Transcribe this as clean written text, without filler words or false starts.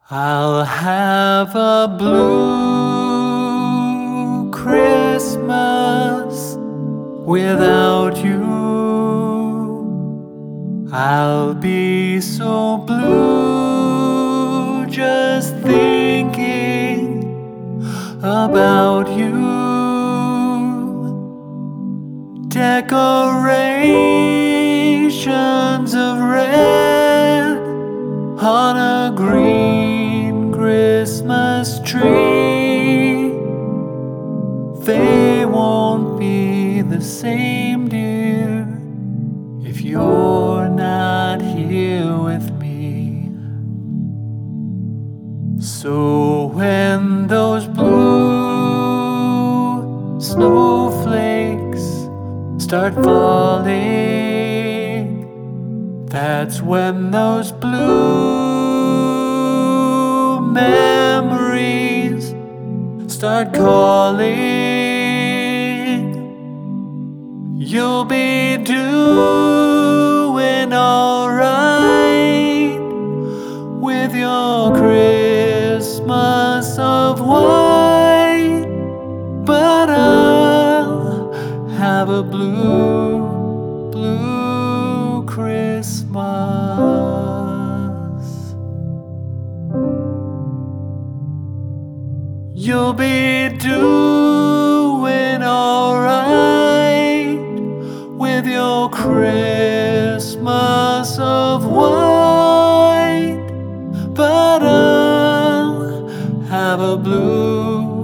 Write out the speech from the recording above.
I'll have a blue Christmas without you. I'll be so blue just thinking about you. Decorations of red on a green Christmas tree. They won't be the same, dear, if you're not here with me. So when those blue snowflakes start falling, that's when those blue memories start calling. You'll be doing alright with your Christmas of white, but I'll have a blue Christmas. You'll be doing alright with your Christmas of white, but I'll have a blue